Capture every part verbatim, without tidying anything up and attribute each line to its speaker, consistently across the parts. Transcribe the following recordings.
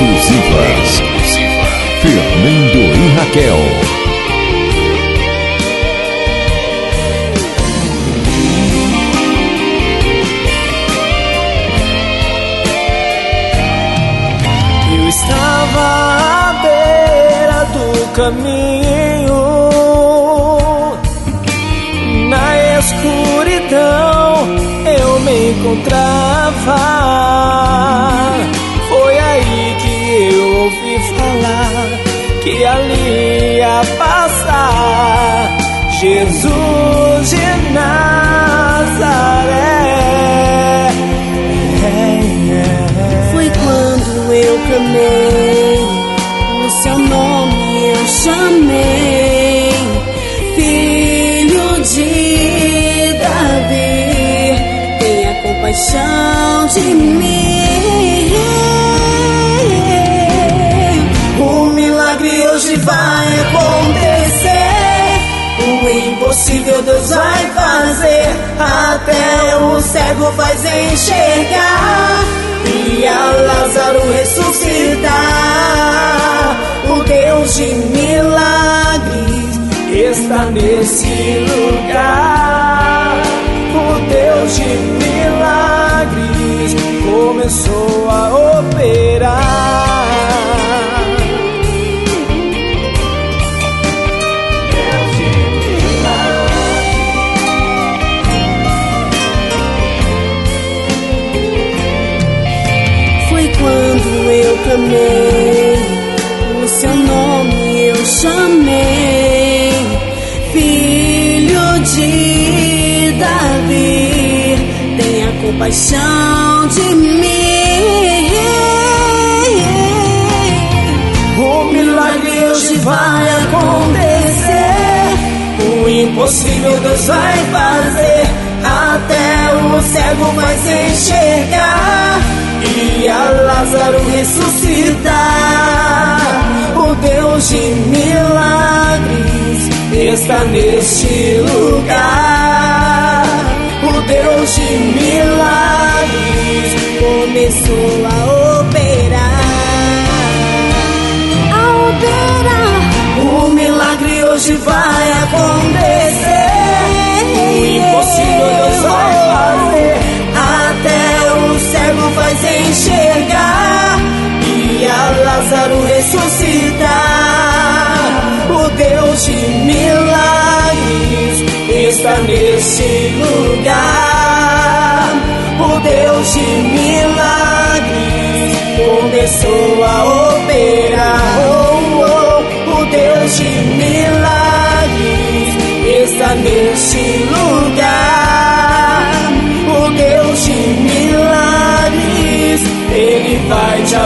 Speaker 1: Exclusivas. Fernando e Raquel.
Speaker 2: Eu estava à beira do caminho, na escuridão eu me encontrava. Foi aí que eu ouvi falar que ali ia passar Jesus de Nazaré.
Speaker 3: Foi quando eu clamei, no seu nome eu chamei, Filho de Davi, tenha compaixão de mim. O milagre hoje vai acontecer, o impossível Deus vai fazer, até o cego faz enxergar e a Lázaro ressuscitar. O Deus de milagres
Speaker 2: está nesse lugar. O Deus de milagres começou a operar. Deus de
Speaker 3: milagres. Foi quando eu clamei, no seu nome eu chamei, Filho de Davi, tenha compaixão de mim.
Speaker 2: O milagre hoje vai acontecer, o impossível Deus vai fazer, até o cego vai se enxergar e a Lázaro ressuscitar. O Deus de milagres está neste lugar. O Deus de milagres começou a operar. A operar. O milagre hoje vai acontecer, o impossível Deus vai fazer, até o cego vai se enxergar e a Lázaro ressuscitar. O Deus de milagres está nesse lugar. O Deus de milagres começou a operar. Oh, oh, o Deus de milagres está nesse lugar. O Deus de milagres, Ele vai te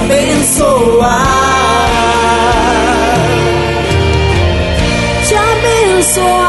Speaker 2: abençoar.
Speaker 3: Te abençoar.